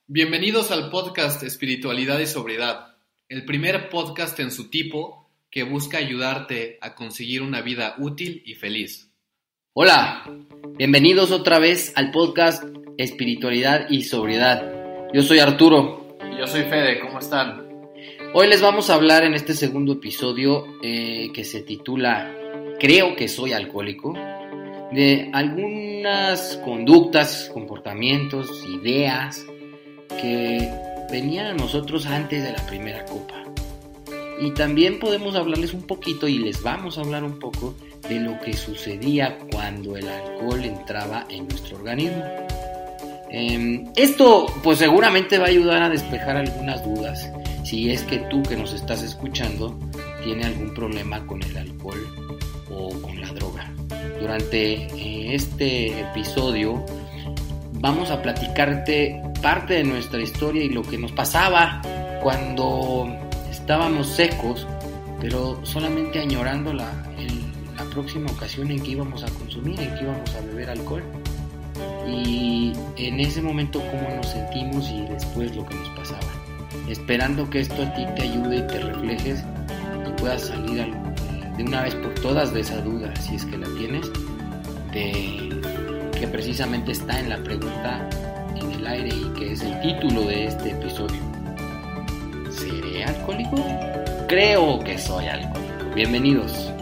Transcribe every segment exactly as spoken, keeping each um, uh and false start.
Bienvenidos al podcast Espiritualidad y Sobriedad, el primer podcast en su tipo que busca ayudarte a conseguir una vida útil y feliz. Hola, bienvenidos otra vez al podcast Espiritualidad y Sobriedad. Yo soy Arturo. Y yo soy Fede, ¿cómo están? Hoy les vamos a hablar en este segundo episodio eh, que se titula Creo que soy alcohólico, de algunas conductas, comportamientos, ideas que venían a nosotros antes de la primera copa. Y también podemos hablarles un poquito y les vamos a hablar un poco de lo que sucedía cuando el alcohol entraba en nuestro organismo. Eh, esto pues seguramente va a ayudar a despejar algunas dudas, si es que tú que nos estás escuchando tiene algún problema con el alcohol o con la droga. Durante eh, este episodio vamos a platicarte parte de nuestra historia y lo que nos pasaba cuando estábamos secos, pero solamente añorando la, el, la próxima ocasión en que íbamos a consumir, en que íbamos a beber alcohol. Y en ese momento cómo nos sentimos y después lo que nos pasaba. Esperando que esto a ti te ayude y te reflejes y puedas salir de una vez por todas de esa duda, si es que la tienes, de que precisamente está en la pregunta en el aire y que es el título de este episodio. ¿Seré alcohólico? Creo que soy alcohólico. Bienvenidos.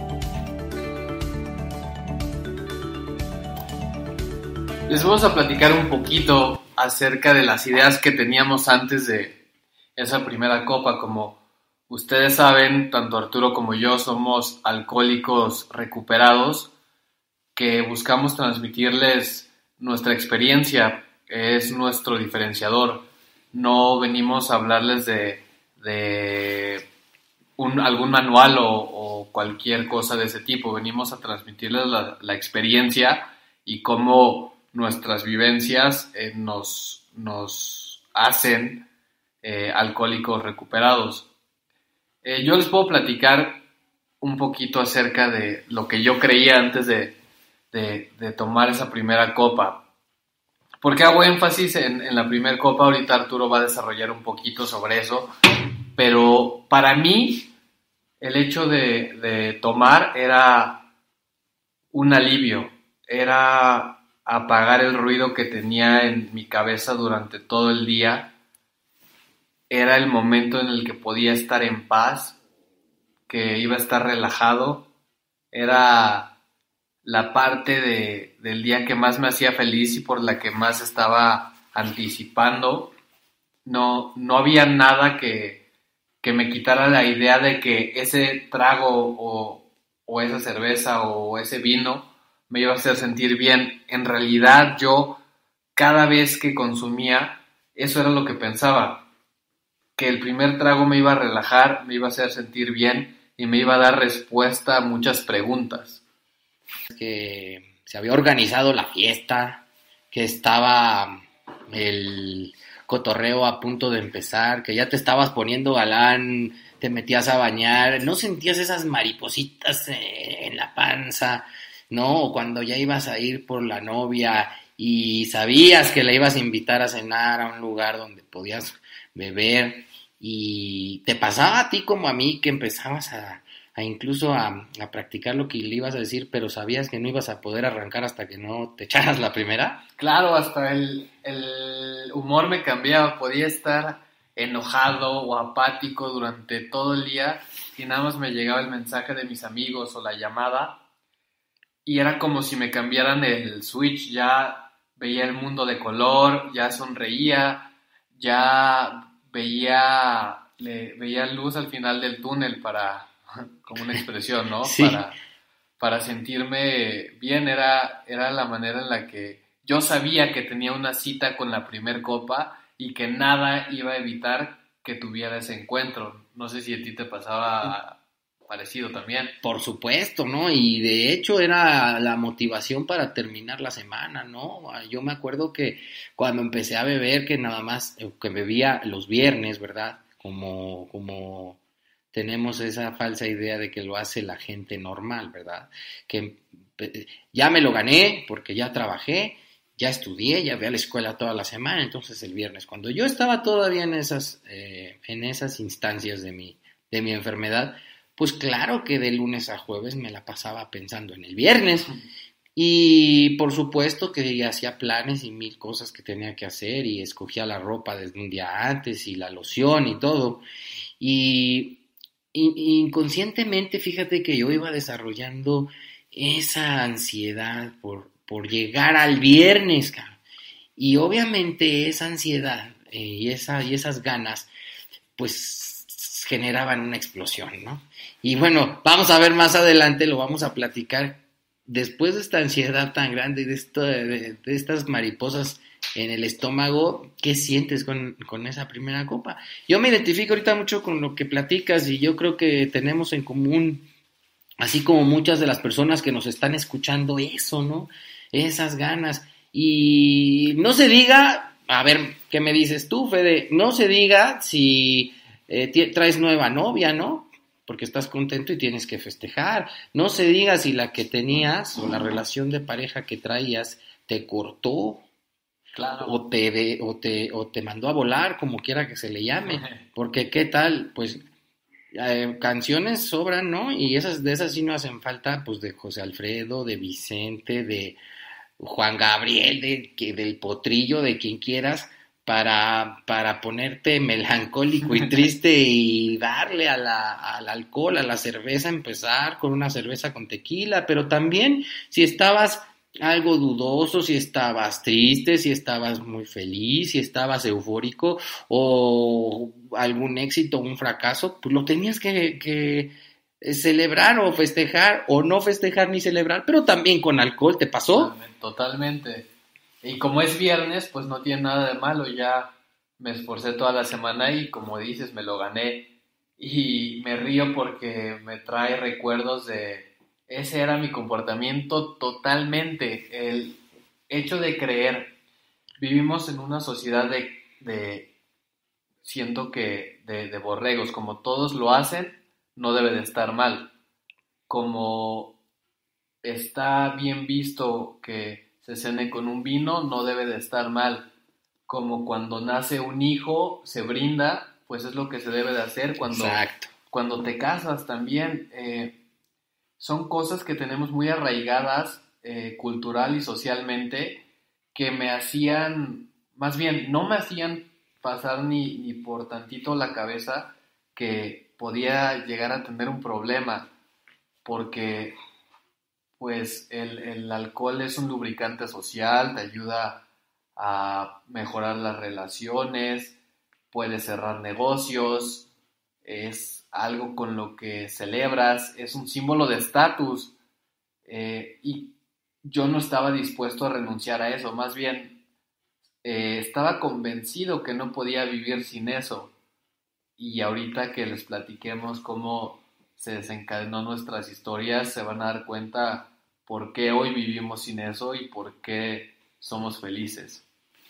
Les vamos a platicar un poquito acerca de las ideas que teníamos antes de esa primera copa. Como ustedes saben, tanto Arturo como yo somos alcohólicos recuperados que buscamos transmitirles nuestra experiencia, es nuestro diferenciador. No venimos a hablarles de, de un, algún manual o, o cualquier cosa de ese tipo, venimos a transmitirles la, la experiencia y cómo nuestras vivencias eh, nos, nos hacen eh, alcohólicos recuperados. Eh, yo les puedo platicar un poquito acerca de lo que yo creía antes de, de, de tomar esa primera copa. ¿Por qué hago énfasis en, en la primera copa? Ahorita Arturo va a desarrollar un poquito sobre eso, pero para mí el hecho de, de tomar era un alivio, era apagar el ruido que tenía en mi cabeza durante todo el día. Era el momento en el que podía estar en paz, que iba a estar relajado. Era la parte de, del día que más me hacía feliz y por la que más estaba anticipando. No, no había nada que, que me quitara la idea de que ese trago o, o esa cerveza o ese vino me iba a hacer sentir bien. En realidad yo, cada vez que consumía, eso era lo que pensaba, que el primer trago me iba a relajar, me iba a hacer sentir bien y me iba a dar respuesta a muchas preguntas. Que se había organizado la fiesta, que estaba el cotorreo a punto de empezar, que ya te estabas poniendo galán, te metías a bañar, no sentías esas maripositas en la panza, ¿no? O cuando ya ibas a ir por la novia y sabías que la ibas a invitar a cenar a un lugar donde podías beber y te pasaba a ti como a mí que empezabas a, a incluso a, a practicar lo que le ibas a decir, pero sabías que no ibas a poder arrancar hasta que no te echaras la primera. Claro, hasta el, el humor me cambiaba, podía estar enojado o apático durante todo el día y nada más me llegaba el mensaje de mis amigos o la llamada y era como si me cambiaran el switch. Ya veía el mundo de color, ya sonreía, ya veía, le, veía luz al final del túnel, para, como una expresión, ¿no? Sí. Para, para sentirme bien. Era, era la manera en la que yo sabía que tenía una cita con la primer copa y que nada iba a evitar que tuviera ese encuentro. No sé si a ti te pasaba parecido también. Por supuesto, ¿no? Y de hecho era la motivación para terminar la semana, ¿no? Yo me acuerdo que cuando empecé a beber, que nada más, que bebía los viernes, ¿verdad? Como, como tenemos esa falsa idea de que lo hace la gente normal, ¿verdad? Que ya me lo gané porque ya trabajé ya estudié, ya fui a la escuela toda la semana, entonces el viernes, cuando yo estaba todavía en esas, eh, en esas instancias de mi, de mi enfermedad, pues claro que de lunes a jueves me la pasaba pensando en el viernes. Y por supuesto que hacía planes y mil cosas que tenía que hacer y escogía la ropa desde un día antes y la loción y todo. Y, y inconscientemente, fíjate que yo iba desarrollando esa ansiedad por, por llegar al viernes, cara. Y obviamente esa ansiedad eh, y, esa, y esas ganas, pues generaban una explosión, ¿no? Y bueno, vamos a ver más adelante, lo vamos a platicar. Después de esta ansiedad tan grande y de, esto, de, de estas mariposas en el estómago, ¿qué sientes con, con esa primera copa? Yo me identifico ahorita mucho con lo que platicas y yo creo que tenemos en común, así como muchas de las personas que nos están escuchando, eso, ¿no? Esas ganas. Y no se diga, a ver, ¿qué me dices tú, Fede? No se diga si eh, t- traes nueva novia, ¿no? Porque estás contento y tienes que festejar. No se diga si la que tenías o la relación de pareja que traías te cortó, claro, o te, de, o te o te mandó a volar, como quiera que se le llame. Porque qué tal, pues eh, canciones sobran, ¿no? Y esas de esas sí no hacen falta, pues de José Alfredo, de Vicente, de Juan Gabriel, de, de del Potrillo, de quien quieras. Para, para ponerte melancólico y triste y darle a la, al alcohol, a la cerveza, empezar con una cerveza con tequila, pero también si estabas algo dudoso, si estabas triste, si estabas muy feliz, si estabas eufórico o algún éxito o un fracaso, pues lo tenías que, que celebrar o festejar o no festejar ni celebrar, pero también con alcohol. ¿Te pasó? Totalmente, totalmente. Y como es viernes, pues no tiene nada de malo, ya me esforcé toda la semana y como dices, me lo gané. Y me río porque me trae recuerdos de... Ese era mi comportamiento totalmente, el hecho de creer. Vivimos en una sociedad de, de siento que, de, de borregos, como todos lo hacen, no debe de estar mal. Como está bien visto que se cene con un vino, no debe de estar mal. Como cuando nace un hijo, se brinda, pues es lo que se debe de hacer. Cuando, Exacto. Cuando te casas también, eh, son cosas que tenemos muy arraigadas eh, cultural y socialmente, que me hacían, más bien, no me hacían pasar ni, ni por tantito la cabeza que podía llegar a tener un problema, porque pues el, el alcohol es un lubricante social, te ayuda a mejorar las relaciones, puede cerrar negocios, es algo con lo que celebras, es un símbolo de estatus, eh, y yo no estaba dispuesto a renunciar a eso, más bien eh, estaba convencido que no podía vivir sin eso. Y ahorita que les platiquemos cómo se desencadenó nuestras historias, se van a dar cuenta por qué hoy vivimos sin eso y por qué somos felices.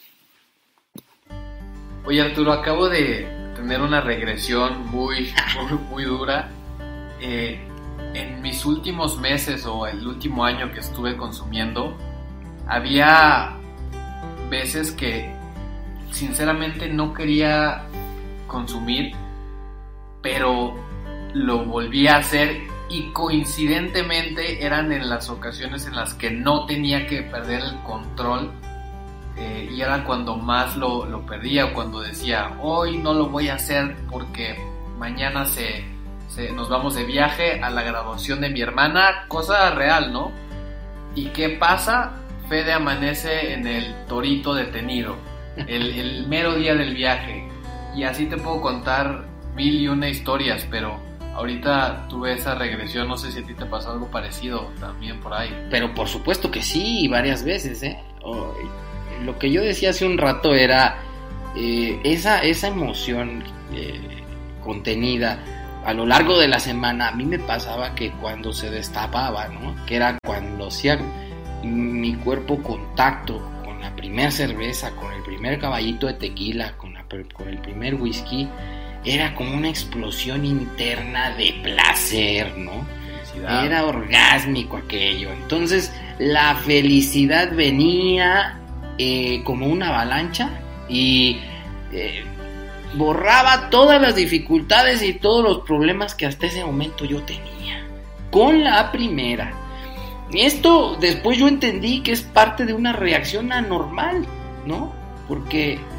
Oye, Arturo, acabo de tener una regresión muy, muy, muy dura. Eh, en mis últimos meses o el último año que estuve consumiendo, había veces que sinceramente no quería consumir, pero lo volví a hacer y coincidentemente eran en las ocasiones en las que no tenía que perder el control, eh, y era cuando más lo, lo perdía, o cuando decía, hoy no lo voy a hacer porque mañana se, se, nos vamos de viaje a la graduación de mi hermana, cosa real, ¿no? ¿Y qué pasa? Fede amanece en el Torito detenido, el, el mero día del viaje. Y así te puedo contar mil y una historias, pero ahorita tuve esa regresión, no sé si a ti te pasó algo parecido también por ahí. Pero por supuesto que sí, varias veces, ¿eh? Oh, lo que yo decía hace un rato era eh, esa, esa emoción eh, contenida a lo largo de la semana. A mí me pasaba que cuando se destapaba, ¿no? Que era cuando hacía mi cuerpo contacto con la primer cerveza, con el primer caballito de tequila, con, la, con el primer whisky, era como una explosión interna de placer, ¿no? Felicidad. Era orgásmico aquello. Entonces la felicidad venía eh, como una avalancha y eh, borraba todas las dificultades y todos los problemas que hasta ese momento yo tenía. Con la primera. Y esto después yo entendí que es parte de una reacción anormal, ¿no? Porque eh,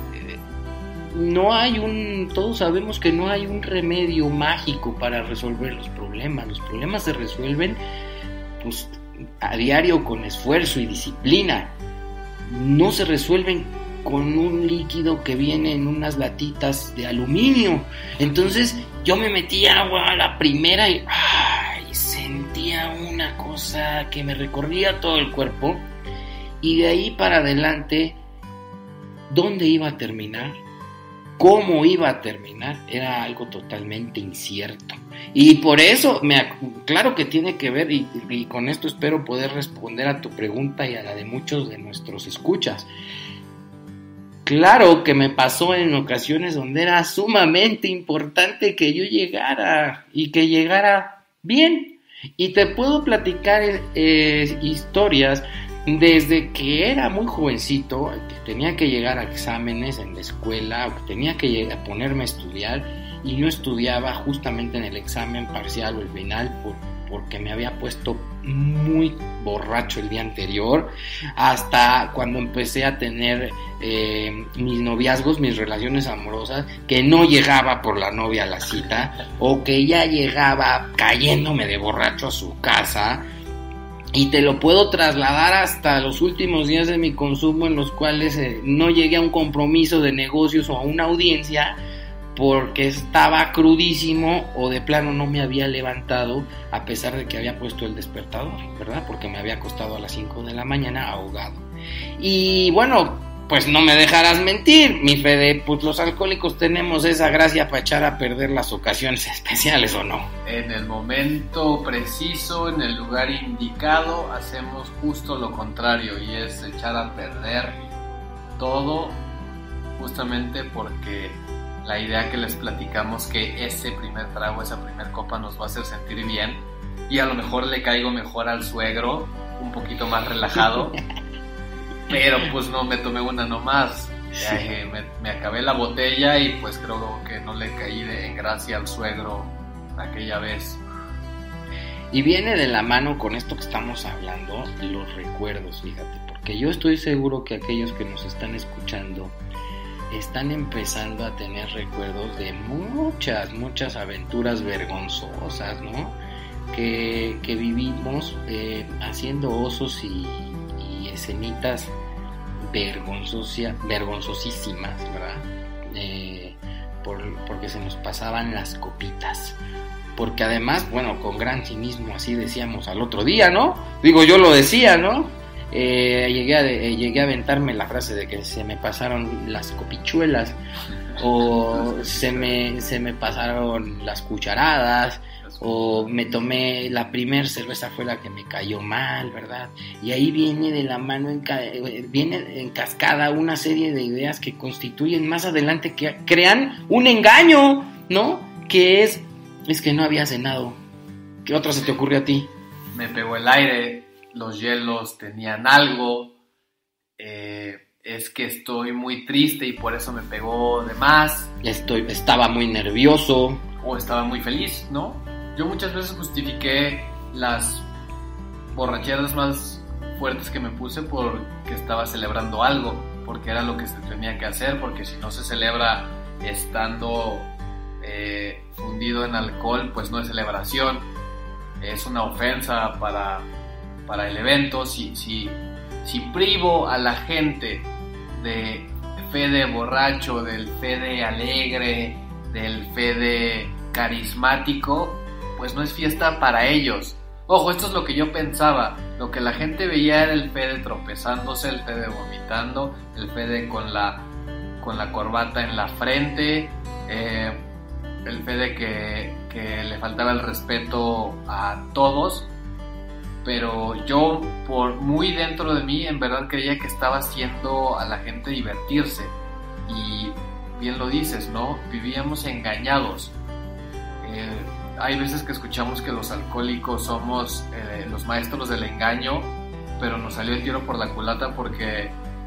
no hay un, todos sabemos que no hay un remedio mágico para resolver los problemas. Los problemas se resuelven pues a diario con esfuerzo y disciplina. No se resuelven con un líquido que viene en unas latitas de aluminio. Entonces yo me metí agua a la primera y ay, sentía una cosa que me recorría todo el cuerpo. Y de ahí para adelante, ¿dónde iba a terminar? ¿Cómo iba a terminar? Era algo totalmente incierto. Y por eso, me, claro que tiene que ver, y, y con esto espero poder responder a tu pregunta y a la de muchos de nuestros escuchas. Claro que me pasó en ocasiones donde era sumamente importante que yo llegara y que llegara bien. Y te puedo platicar eh, historias desde que era muy jovencito, que tenía que llegar a exámenes en la escuela, o que tenía que llegar a ponerme a estudiar y no estudiaba justamente en el examen parcial o el final por, porque me había puesto muy borracho el día anterior, hasta cuando empecé a tener eh, mis noviazgos, mis relaciones amorosas, que no llegaba por la novia a la cita, o que ya llegaba cayéndome de borracho a su casa. Y te lo puedo trasladar hasta los últimos días de mi consumo, en los cuales eh, no llegué a un compromiso de negocios o a una audiencia porque estaba crudísimo o de plano no me había levantado a pesar de que había puesto el despertador, ¿verdad? Porque me había acostado a las cinco de la mañana ahogado. Y bueno, pues no me dejarás mentir, mi Fede, pues los alcohólicos tenemos esa gracia para echar a perder las ocasiones especiales, ¿o no? En el momento preciso, en el lugar indicado, hacemos justo lo contrario, y es echar a perder todo, justamente porque la idea que les platicamos que ese primer trago, esa primer copa nos va a hacer sentir bien, y a lo mejor le caigo mejor al suegro, un poquito más relajado. Pero pues no me tomé una nomás, sí. me, me acabé la botella y pues creo que no le caí de, en gracia al suegro aquella vez. Y viene de la mano con esto que estamos hablando, los recuerdos, fíjate, porque yo estoy seguro que aquellos que nos están escuchando están empezando a tener recuerdos de muchas, muchas aventuras vergonzosas, ¿no? Que, que vivimos eh, haciendo osos y escenitas vergonzosia, vergonzosísimas, ¿verdad? Eh, por, porque se nos pasaban las copitas. Porque además, bueno, con gran cinismo así decíamos al otro día, ¿no? Digo, yo lo decía, ¿no? Eh, llegué, a, eh, llegué a aventarme la frase de que se me pasaron las copichuelas o se me, se me pasaron las cucharadas, o me tomé la primer cerveza fue la que me cayó mal, ¿verdad? Y ahí viene de la mano, en, viene en cascada una serie de ideas que constituyen más adelante, que crean un engaño, ¿no? Que es, es que no había cenado. ¿Qué otra se te ocurrió a ti? Me pegó el aire, los hielos tenían algo, eh, es que estoy muy triste y por eso me pegó de más. Estoy, estaba muy nervioso. O estaba muy feliz, ¿no? Yo muchas veces justifiqué las borracheras más fuertes que me puse porque estaba celebrando algo, porque era lo que se tenía que hacer, porque si no se celebra estando eh, fundido en alcohol, pues no es celebración, es una ofensa para, para el evento. Si, si, si privo a la gente de Fede borracho, del Fede alegre, del Fede carismático, pues no es fiesta para ellos. Ojo, esto es lo que yo pensaba. Lo que la gente veía era el Fede tropezándose, el Fede vomitando, el Fede con la, con la corbata en la frente, eh, el Fede que, que le faltaba el respeto a todos. Pero yo, por muy dentro de mí, en verdad creía que estaba haciendo a la gente divertirse. Y bien lo dices, ¿no? Vivíamos engañados. Eh, Hay veces que escuchamos que los alcohólicos somos eh, los maestros del engaño, pero nos salió el tiro por la culata porque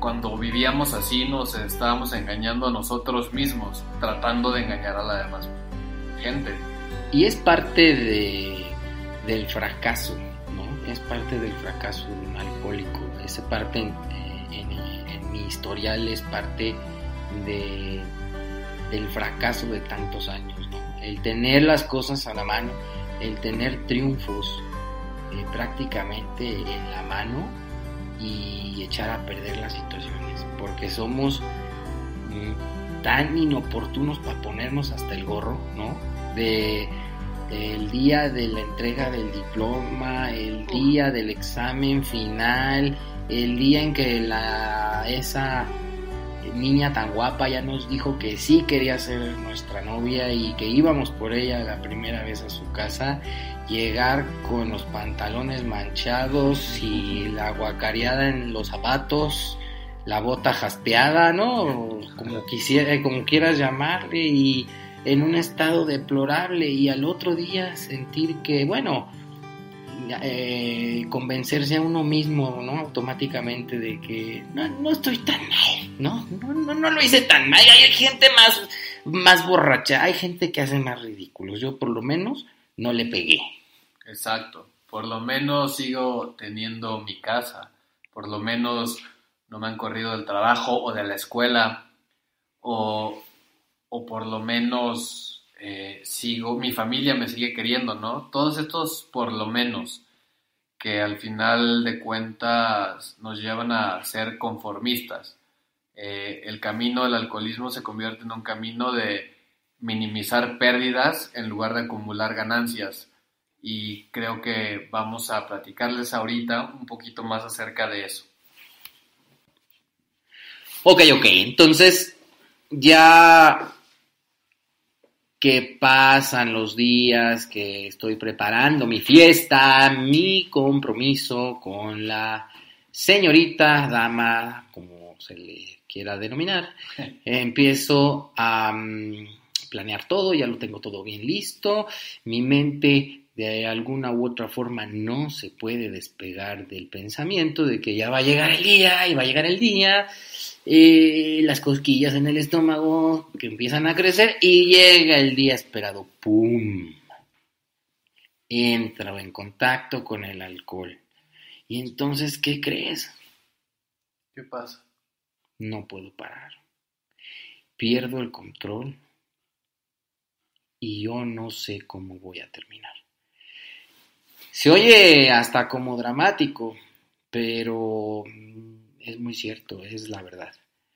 cuando vivíamos así nos estábamos engañando a nosotros mismos, tratando de engañar a la demás gente. Y es parte de, del fracaso, ¿no? Es parte del fracaso de un alcohólico. Es parte, en, en, en mi historial, es parte de, del fracaso de tantos años, ¿no? El tener las cosas a la mano, el tener triunfos eh, prácticamente en la mano y echar a perder las situaciones, porque somos mm, tan inoportunos para ponernos hasta el gorro, ¿no? De el día de la entrega del diploma, el día del examen final, el día en que la esa niña tan guapa ya nos dijo que sí quería ser nuestra novia y que íbamos por ella la primera vez a su casa, llegar con los pantalones manchados y la guacareada en los zapatos, la bota jaspeada, ¿no? Como quisiera, como quieras llamarle, y en un estado deplorable, y al otro día sentir que, bueno, eh, convencerse a uno mismo, ¿no? Automáticamente de que no, no estoy tan mal, ¿no? No, no, no lo hice tan mal. Hay gente más, más borracha, hay gente que hace más ridículos. Yo por lo menos no le pegué. Exacto, por lo menos sigo teniendo mi casa, por lo menos no me han corrido del trabajo o de la escuela, o, o por lo menos eh, sigo, mi familia me sigue queriendo, ¿no? Todos estos por lo menos que al final de cuentas nos llevan a ser conformistas. Eh, el camino del alcoholismo se convierte en un camino de minimizar pérdidas en lugar de acumular ganancias. Y creo que vamos a platicarles ahorita un poquito más acerca de eso. Ok, ok, entonces ya que pasan los días, que estoy preparando mi fiesta, mi compromiso con la señorita, dama, como se le quiera denominar, empiezo a um, planear todo, ya lo tengo todo bien listo, mi mente de alguna u otra forma no se puede despegar del pensamiento de que ya va a llegar el día, y va a llegar el día, eh, las cosquillas en el estómago que empiezan a crecer, y llega el día esperado, ¡pum! Entro en contacto con el alcohol. Y entonces, ¿qué crees? ¿Qué pasa? No puedo parar. Pierdo el control y yo no sé cómo voy a terminar. Se oye hasta como dramático, pero es muy cierto, es la verdad.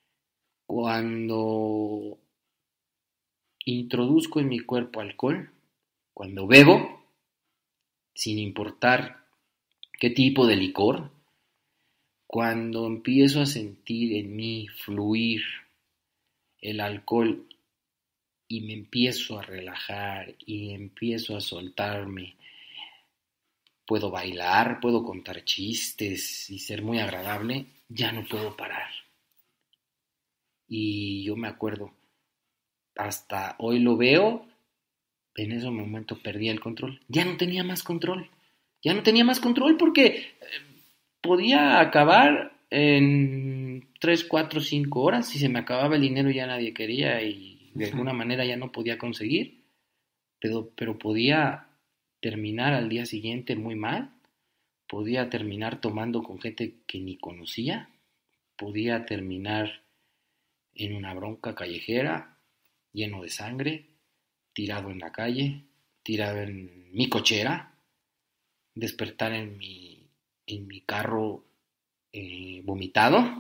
Cuando introduzco en mi cuerpo alcohol, cuando bebo, sin importar qué tipo de licor, cuando empiezo a sentir en mí fluir el alcohol y me empiezo a relajar y empiezo a soltarme, puedo bailar, puedo contar chistes y ser muy agradable, ya no puedo parar. Y yo me acuerdo, hasta hoy lo veo, en ese momento perdí el control. Ya no tenía más control. Ya no tenía más control porque podía acabar en tres, cuatro, cinco horas. Si se me acababa el dinero ya nadie quería y de alguna manera ya no podía conseguir. Pero, pero podía terminar al día siguiente muy mal, podía terminar tomando con gente que ni conocía, podía terminar en una bronca callejera, lleno de sangre, tirado en la calle, tirado en mi cochera, despertar en mi, en mi carro eh, vomitado,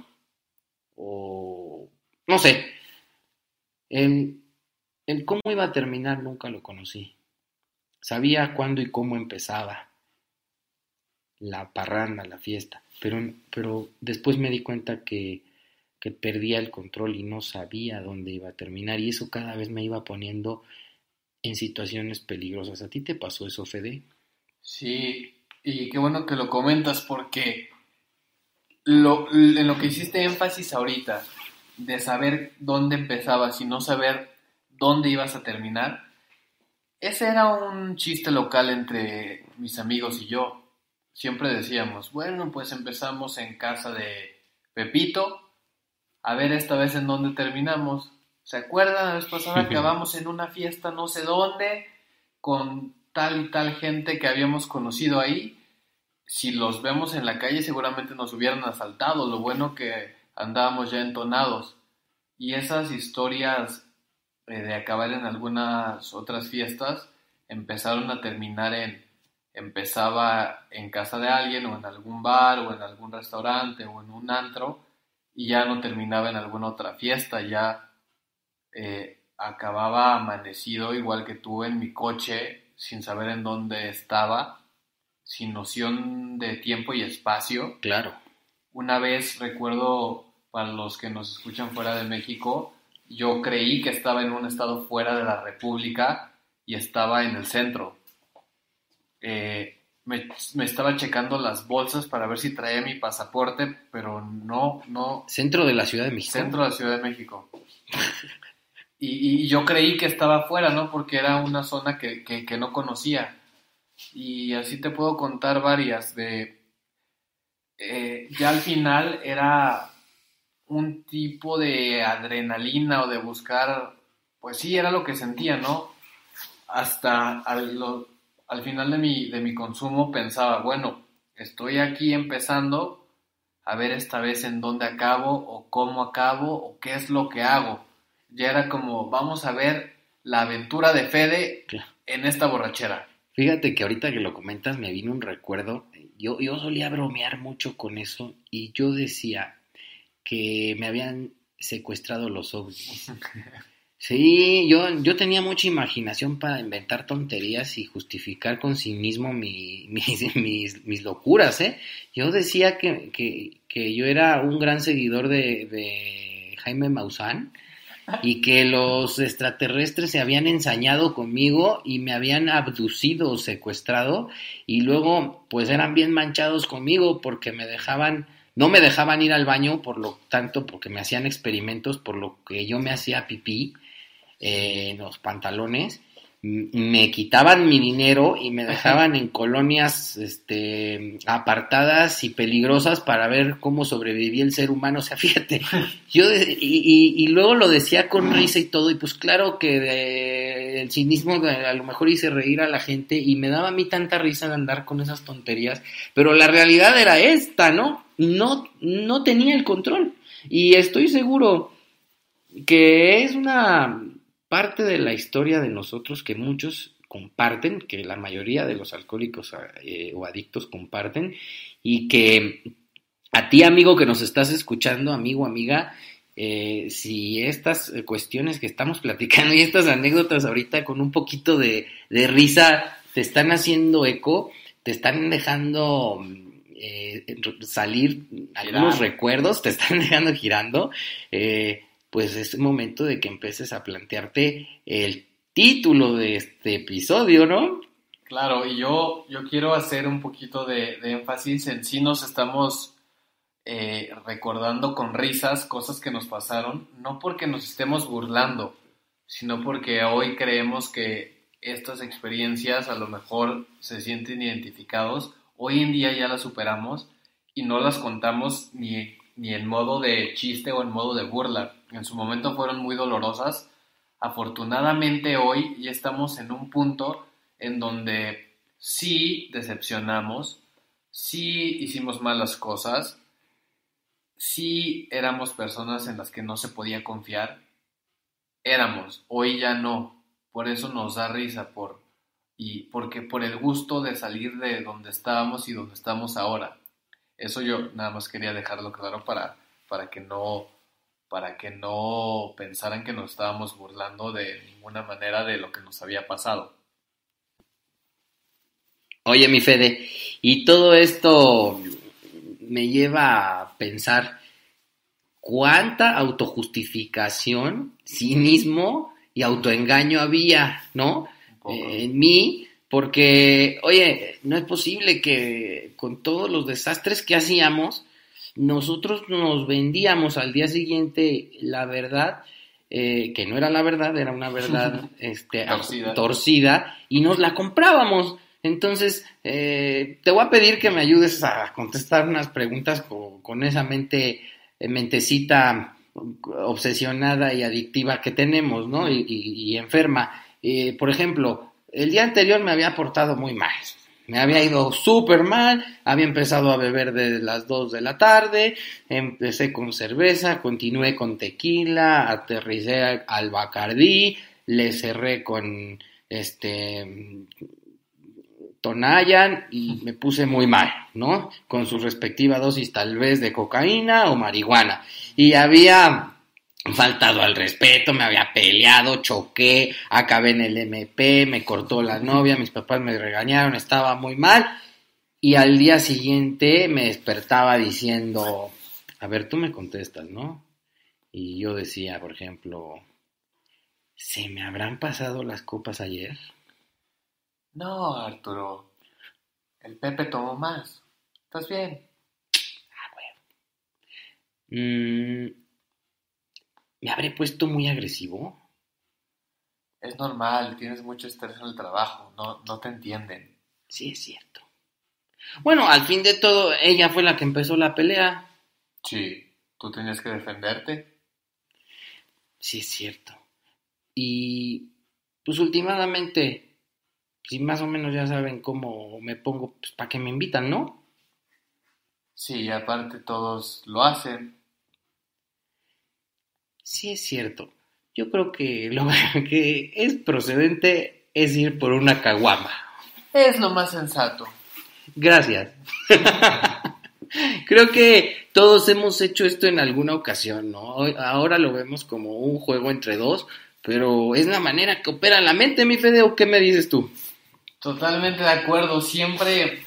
o no sé, el, el cómo iba a terminar nunca lo conocí. Sabía cuándo y cómo empezaba la parranda, la fiesta, pero, pero después me di cuenta que, que perdía el control y no sabía dónde iba a terminar, y eso cada vez me iba poniendo en situaciones peligrosas. ¿A ti te pasó eso, Fede? Sí, y qué bueno que lo comentas porque lo, en lo que hiciste énfasis ahorita, de saber dónde empezabas y no saber dónde ibas a terminar, ese era un chiste local entre mis amigos y yo. Siempre decíamos, bueno, pues empezamos en casa de Pepito a ver esta vez en dónde terminamos. ¿Se acuerdan? La vez pasada acabamos en una fiesta no sé dónde, con tal y tal gente que habíamos conocido ahí. Si los vemos en la calle seguramente nos hubieran asaltado, lo bueno que andábamos ya entonados. Y esas historias eh, de acabar en algunas otras fiestas empezaron a terminar en, empezaba en casa de alguien o en algún bar o en algún restaurante o en un antro y ya no terminaba en alguna otra fiesta, ya eh, acababa amanecido igual que tú en mi coche sin saber en dónde estaba, sin noción de tiempo y espacio. Claro. Una vez recuerdo, para los que nos escuchan fuera de México, yo creí que estaba en un estado fuera de la República y estaba en el centro. Eh, me, me estaba checando las bolsas para ver si traía mi pasaporte, pero no, no. ¿Centro de la Ciudad de México? Centro de la Ciudad de México. y, y yo creí que estaba fuera, ¿no? Porque era una zona que, que, que no conocía. Y así te puedo contar varias de... Eh, ya al final era un tipo de adrenalina o de buscar, pues sí, era lo que sentía, ¿no? Hasta al, lo, al final de mi, de mi consumo pensaba, bueno, estoy aquí empezando a ver esta vez en dónde acabo o cómo acabo o qué es lo que hago. Ya era como, vamos a ver la aventura de Fede claro. En esta borrachera. Fíjate que ahorita que lo comentas me vino un recuerdo. Yo, yo solía bromear mucho con eso y yo decía que me habían secuestrado los ovnis. Sí, yo, yo tenía mucha imaginación para inventar tonterías y justificar con cinismo mi, mis, mis, mis locuras, ¿eh? Yo decía que, que, que yo era un gran seguidor de, de Jaime Maussan y que los extraterrestres se habían ensañado conmigo y me habían abducido o secuestrado y luego pues eran bien manchados conmigo porque me dejaban, no me dejaban ir al baño, por lo tanto porque me hacían experimentos, por lo que yo me hacía pipí eh, en los pantalones, me quitaban mi dinero y me dejaban en colonias este, apartadas y peligrosas para ver cómo sobrevivía el ser humano. O sea, fíjate, yo y, y, y luego lo decía con risa y todo, y pues claro que de, el cinismo de, a lo mejor hice reír a la gente y me daba a mí tanta risa de andar con esas tonterías, pero la realidad era esta, ¿no? No, no tenía el control y estoy seguro que es una parte de la historia de nosotros que muchos comparten, que la mayoría de los alcohólicos eh, o adictos comparten, y que a ti, amigo, que nos estás escuchando, amigo, amiga, eh, si estas cuestiones que estamos platicando y estas anécdotas ahorita con un poquito de, de risa te están haciendo eco, te están dejando eh, salir algunos Girar. recuerdos, te están dejando girando, eh, pues es momento de que empieces a plantearte el título de este episodio, ¿no? Claro, y yo, yo quiero hacer un poquito de, de énfasis en sí nos estamos eh, recordando con risas cosas que nos pasaron, no porque nos estemos burlando, sino porque hoy creemos que estas experiencias a lo mejor se sienten identificados, hoy en día ya las superamos y no las contamos ni, ni en modo de chiste o en modo de burla. En su momento fueron muy dolorosas. Afortunadamente hoy ya estamos en un punto en donde sí decepcionamos, sí hicimos malas cosas, sí éramos personas en las que no se podía confiar, éramos, hoy ya no, por eso nos da risa, por, y porque por el gusto de salir de donde estábamos y donde estamos ahora. Eso yo nada más quería dejarlo claro para, para que no... para que no pensaran que nos estábamos burlando de ninguna manera de lo que nos había pasado. Oye, mi Fede, y todo esto me lleva a pensar cuánta autojustificación, cinismo y autoengaño había, ¿no? Eh, en mí, porque, oye, no es posible que con todos los desastres que hacíamos, nosotros nos vendíamos al día siguiente la verdad, eh, que no era la verdad, era una verdad este, torcida. torcida, y nos la comprábamos. Entonces, eh, te voy a pedir que me ayudes a contestar unas preguntas con, con esa mente, mentecita obsesionada y adictiva que tenemos, ¿no? Y, y, y enferma. Eh, por ejemplo, el día anterior me había portado muy mal. Me había ido súper mal, había empezado a beber desde las dos de la tarde, empecé con cerveza, continué con tequila, aterricé al Bacardí, le cerré con este Tonayan y me puse muy mal, ¿no? Con su respectiva dosis tal vez de cocaína o marihuana. Y había faltado al respeto, me había peleado, choqué, acabé en el eme pe, me cortó la novia, mis papás me regañaron, estaba muy mal. Y al día siguiente me despertaba diciendo, a ver, tú me contestas, ¿no? Y yo decía, por ejemplo, ¿se me habrán pasado las copas ayer? No, Arturo, el Pepe tomó más. ¿Estás bien? Ah, bueno. Mm, ¿Me habré puesto muy agresivo? Es normal, tienes mucho estrés en el trabajo, no, no te entienden. Sí, es cierto. Bueno, al fin de todo, ella fue la que empezó la pelea. Sí, tú tenías que defenderte. Sí, es cierto. Y pues últimamente, si más o menos ya saben cómo me pongo, pues para que me invitan, ¿no? Sí, aparte todos lo hacen. Sí, es cierto. Yo creo que lo que es procedente es ir por una caguama. Es lo más sensato. Gracias. Creo que todos hemos hecho esto en alguna ocasión, ¿no? Ahora lo vemos como un juego entre dos, pero es la manera que opera la mente, mi Fede, ¿o qué me dices tú? Totalmente de acuerdo. Siempre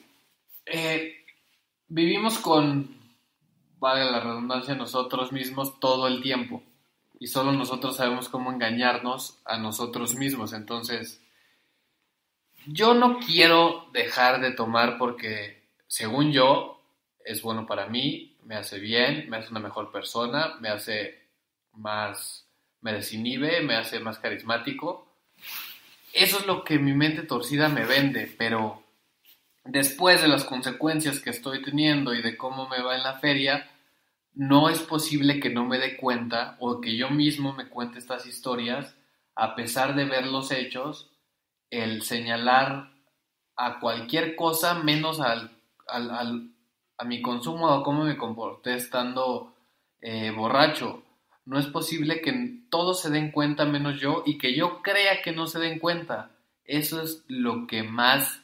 eh, vivimos con, valga la redundancia, nosotros mismos todo el tiempo. Y solo nosotros sabemos cómo engañarnos a nosotros mismos. Entonces, yo no quiero dejar de tomar porque, según yo, es bueno para mí, me hace bien, me hace una mejor persona, me hace más, me desinhibe, me hace más carismático. Eso es lo que mi mente torcida me vende, pero después de las consecuencias que estoy teniendo y de cómo me va en la feria, no es posible que no me dé cuenta o que yo mismo me cuente estas historias a pesar de ver los hechos, el señalar a cualquier cosa menos al, al, al, a mi consumo o cómo me comporté estando eh, borracho. No es posible que todos se den cuenta menos yo y que yo crea que no se den cuenta. Eso es lo que más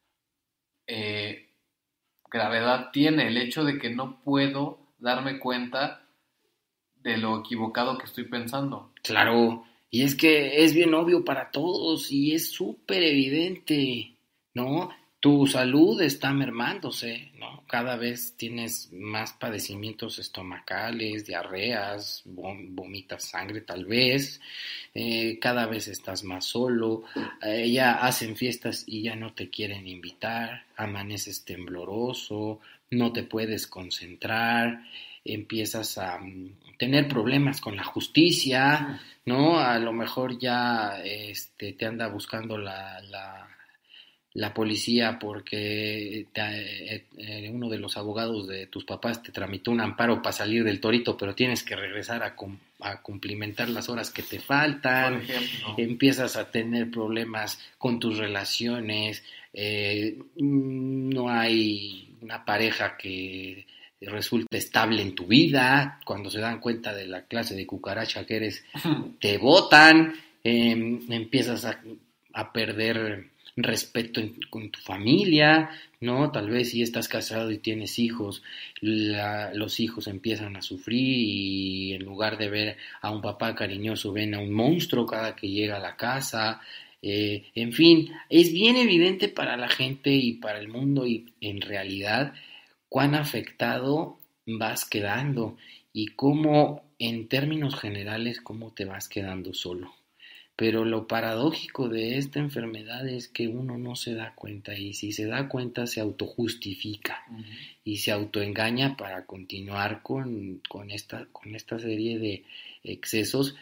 eh, gravedad tiene, el hecho de que no puedo darme cuenta de lo equivocado que estoy pensando. Claro, y es que es bien obvio para todos y es súper evidente, ¿no? Tu salud está mermándose, ¿no? Cada vez tienes más padecimientos estomacales, diarreas, vom- vomitas sangre tal vez, eh, cada vez estás más solo, eh, ya hacen fiestas y ya no te quieren invitar, amaneces tembloroso, no te puedes concentrar, empiezas a mm, tener problemas con la justicia, ¿no? A lo mejor ya este, te anda buscando la, la, la policía porque te, eh, eh, uno de los abogados de tus papás te tramitó un amparo para salir del torito, pero tienes que regresar a, cum, a cumplimentar las horas que te faltan. Por ejemplo. Empiezas a tener problemas con tus relaciones, eh, no hay una pareja que resulta estable en tu vida, cuando se dan cuenta de la clase de cucaracha que eres, te botan, eh, empiezas a, a perder respeto en, con tu familia, ¿no? Tal vez si estás casado y tienes hijos, la, los hijos empiezan a sufrir y en lugar de ver a un papá cariñoso ven a un monstruo cada que llega a la casa. Eh, en fin, es bien evidente para la gente y para el mundo y en realidad cuán afectado vas quedando y cómo, en términos generales, cómo te vas quedando solo. Pero lo paradójico de esta enfermedad es que uno no se da cuenta y si se da cuenta se autojustifica uh-huh. y se autoengaña para continuar con, con, esta, con esta serie de excesos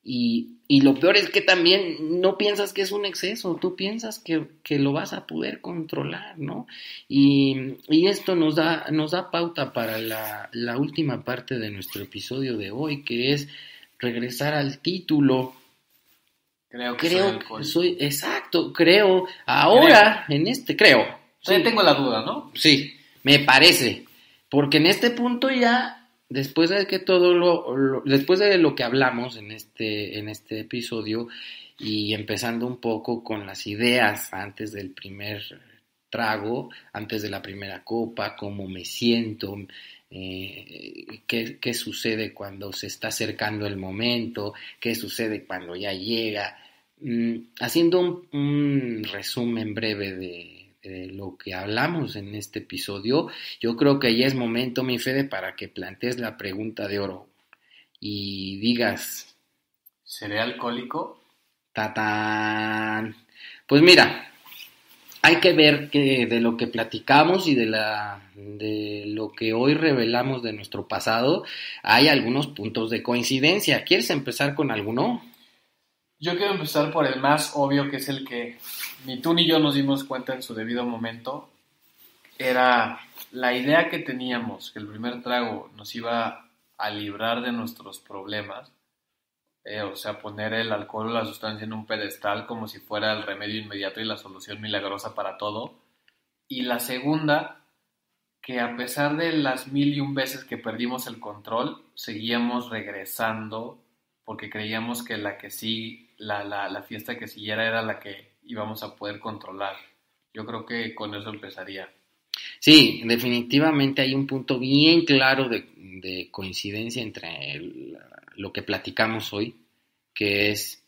Y, y lo peor es que también no piensas que es un exceso, tú piensas que, que lo vas a poder controlar, ¿no? Y, y esto nos da, nos da pauta para la, la última parte de nuestro episodio de hoy, que es regresar al título. Creo que creo soy que alcohólico. soy, exacto, creo, ahora, creo. en este, creo. Todavía Sí. tengo la duda, ¿no? Sí, me parece, porque en este punto ya... Después de que todo lo, lo, después de lo que hablamos en este, en este episodio y empezando un poco con las ideas antes del primer trago, antes de la primera copa, cómo me siento, eh, qué, qué sucede cuando se está acercando el momento, qué sucede cuando ya llega, mm, haciendo un, un resumen breve de de lo que hablamos en este episodio, yo creo que ya es momento, mi Fede, para que plantees la pregunta de oro y digas... ¿Seré alcohólico? ¡Tatán! Pues mira, hay que ver que de lo que platicamos y de, la, de lo que hoy revelamos de nuestro pasado, hay algunos puntos de coincidencia. ¿Quieres empezar con alguno? Yo quiero empezar por el más obvio, que es el que ni tú ni yo nos dimos cuenta en su debido momento. Era la idea que teníamos, que el primer trago nos iba a librar de nuestros problemas, eh, o sea, poner el alcohol o la sustancia en un pedestal como si fuera el remedio inmediato y la solución milagrosa para todo. Y la segunda, que a pesar de las mil y un veces que perdimos el control, seguíamos regresando porque creíamos que la que sí, la, la, la fiesta que siguiera era la que íbamos a poder controlar. Yo creo que con eso empezaría. Sí, definitivamente hay un punto bien claro de, de coincidencia entre el, lo que platicamos hoy, que es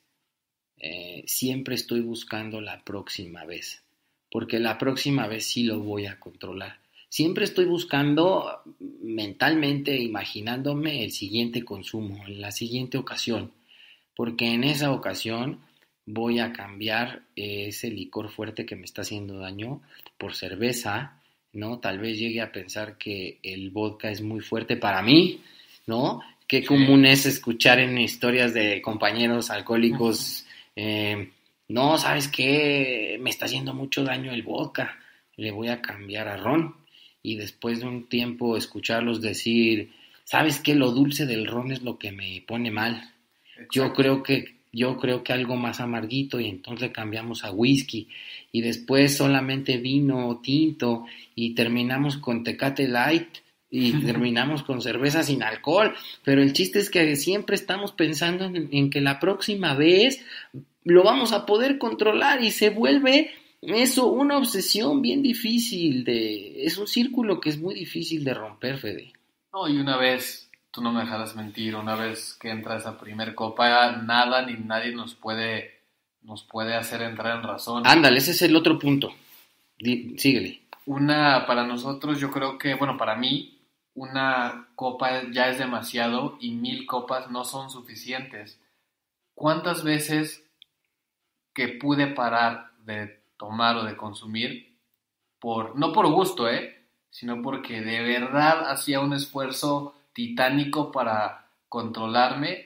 eh, siempre estoy buscando la próxima vez, porque la próxima vez sí lo voy a controlar. Siempre estoy buscando mentalmente, imaginándome el siguiente consumo, en la siguiente ocasión, porque en esa ocasión voy a cambiar ese licor fuerte que me está haciendo daño por cerveza, ¿no? Tal vez llegue a pensar que el vodka es muy fuerte para mí, ¿no? Qué común es escuchar en historias de compañeros alcohólicos, eh, no, ¿sabes qué? Me está haciendo mucho daño el vodka, le voy a cambiar a ron. Y después de un tiempo escucharlos decir, ¿sabes qué? Lo dulce del ron es lo que me pone mal. Exacto. Yo creo que yo creo que algo más amarguito y entonces cambiamos a whisky y después solamente vino tinto y terminamos con Tecate Light y terminamos con cerveza sin alcohol, pero el chiste es que siempre estamos pensando en, en que la próxima vez lo vamos a poder controlar y se vuelve eso una obsesión bien difícil de, es un círculo que es muy difícil de romper, Fede. No, y una vez, tú no me dejarás mentir, una vez que entra esa primer copa, nada ni nadie nos puede, nos puede hacer entrar en razón. Ándale, ese es el otro punto. Di, síguele. Una, para nosotros, yo creo que, bueno, para mí, una copa ya es demasiado y mil copas no son suficientes. ¿Cuántas veces que pude parar de tomar o de consumir, por no por gusto, ¿eh? sino porque de verdad hacía un esfuerzo titánico para controlarme,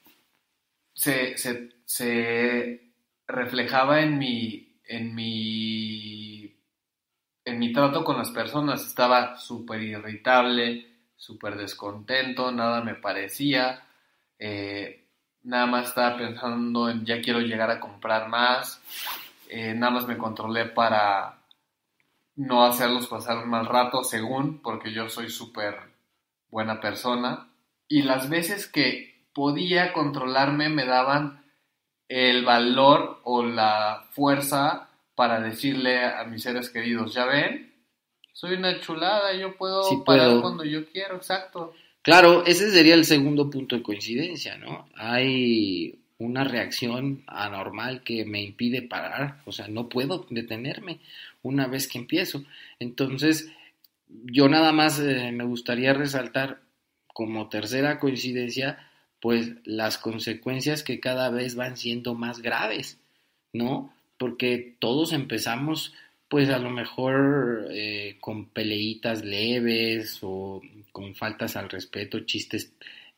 se, se, se reflejaba en mi, en mi, en mi trato con las personas. Estaba súper irritable, súper descontento, nada me parecía, eh, nada más estaba pensando en ya quiero llegar a comprar más, eh, nada más me controlé para no hacerlos pasar un mal rato, según, porque yo soy súper buena persona, y las veces que podía controlarme me daban el valor o la fuerza para decirle a mis seres queridos, ya ven, soy una chulada, yo puedo sí parar puedo. cuando yo quiero, exacto. Claro, ese sería el segundo punto de coincidencia, ¿no? Hay una reacción anormal que me impide parar, o sea, no puedo detenerme una vez que empiezo. Entonces, yo nada más eh, me gustaría resaltar como tercera coincidencia, pues las consecuencias que cada vez van siendo más graves, ¿no? Porque todos empezamos, pues a lo mejor eh, con peleitas leves o con faltas al respeto, chistes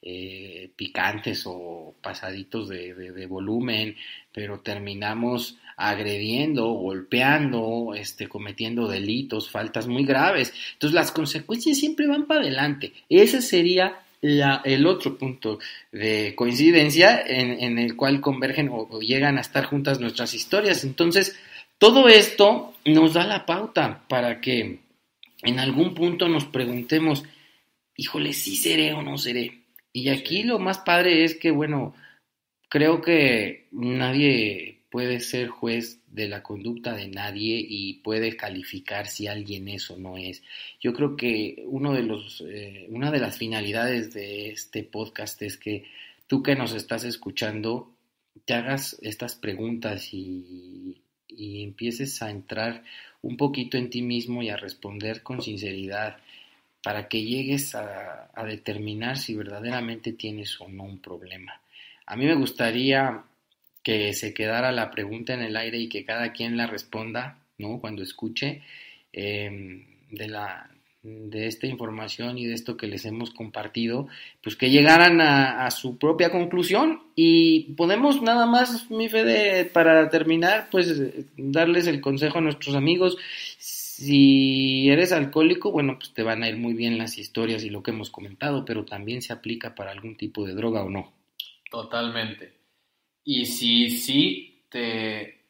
eh, picantes o pasaditos de, de, de volumen, pero terminamos agrediendo, golpeando, este, cometiendo delitos, faltas muy graves. Entonces las consecuencias siempre van para adelante. Ese sería la, el otro punto de coincidencia en, en el cual convergen o, o llegan a estar juntas nuestras historias. Entonces, todo esto nos da la pauta para que en algún punto nos preguntemos, híjole, ¿sí seré o no seré? Y aquí lo más padre es que, bueno, creo que nadie puede ser juez de la conducta de nadie y puede calificar si alguien es o no es. Yo creo que uno de los, eh, una de las finalidades de este podcast es que tú que nos estás escuchando te hagas estas preguntas y, y empieces a entrar un poquito en ti mismo y a responder con sinceridad para que llegues a, a determinar si verdaderamente tienes o no un problema. A mí me gustaría que se quedara la pregunta en el aire y que cada quien la responda, ¿no? Cuando escuche eh, de la de esta información y de esto que les hemos compartido, pues que llegaran a, a su propia conclusión. Y podemos nada más, mi Fede, para terminar, pues darles el consejo a nuestros amigos. Si eres alcohólico, bueno, pues te van a ir muy bien las historias y lo que hemos comentado, pero también se aplica para algún tipo de droga o no. Totalmente. Y si sí te,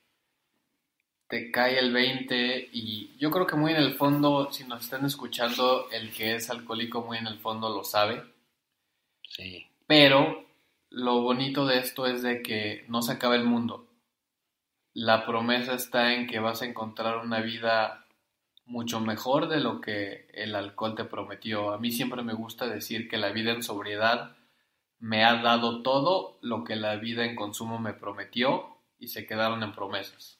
te cae el veinte, y yo creo que muy en el fondo, si nos están escuchando, el que es alcohólico muy en el fondo lo sabe. Sí. Pero lo bonito de esto es de que no se acaba el mundo. La promesa está en que vas a encontrar una vida mucho mejor de lo que el alcohol te prometió. A mí siempre me gusta decir que la vida en sobriedad me ha dado todo lo que la vida en consumo me prometió y se quedaron en promesas.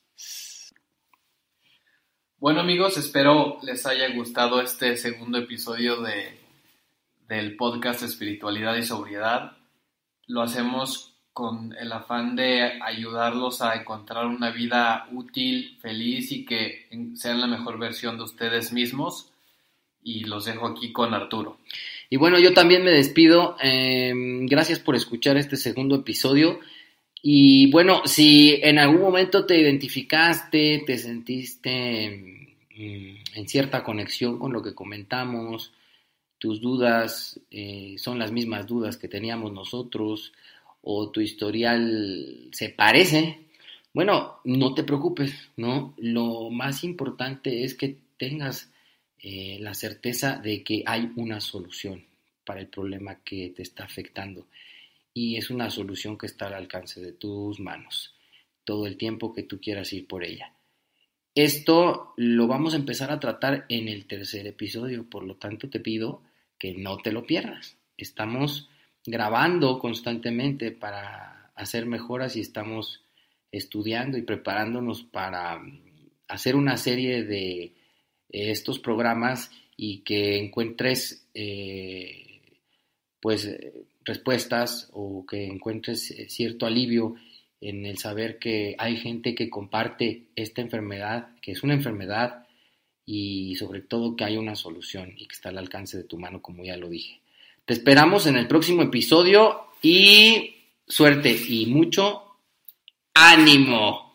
Bueno, amigos, espero les haya gustado este segundo episodio de, del podcast Espiritualidad y Sobriedad. Lo hacemos con el afán de ayudarlos a encontrar una vida útil, feliz y que sean la mejor versión de ustedes mismos. Y los dejo aquí con Arturo. Y bueno, yo también me despido. Eh, gracias por escuchar este segundo episodio. Y bueno, si en algún momento te identificaste, te sentiste mm, en cierta conexión con lo que comentamos, tus dudas eh, son las mismas dudas que teníamos nosotros, o tu historial se parece, bueno, no te preocupes, ¿no? Lo más importante es que tengas Eh, la certeza de que hay una solución para el problema que te está afectando y es una solución que está al alcance de tus manos todo el tiempo que tú quieras ir por ella. Esto lo vamos a empezar a tratar en el tercer episodio, por lo tanto te pido que no te lo pierdas. Estamos grabando constantemente para hacer mejoras y estamos estudiando y preparándonos para hacer una serie de estos programas y que encuentres eh, pues respuestas o que encuentres cierto alivio en el saber que hay gente que comparte esta enfermedad, que es una enfermedad y sobre todo que hay una solución y que está al alcance de tu mano, como ya lo dije. Te esperamos en el próximo episodio y suerte y mucho ánimo.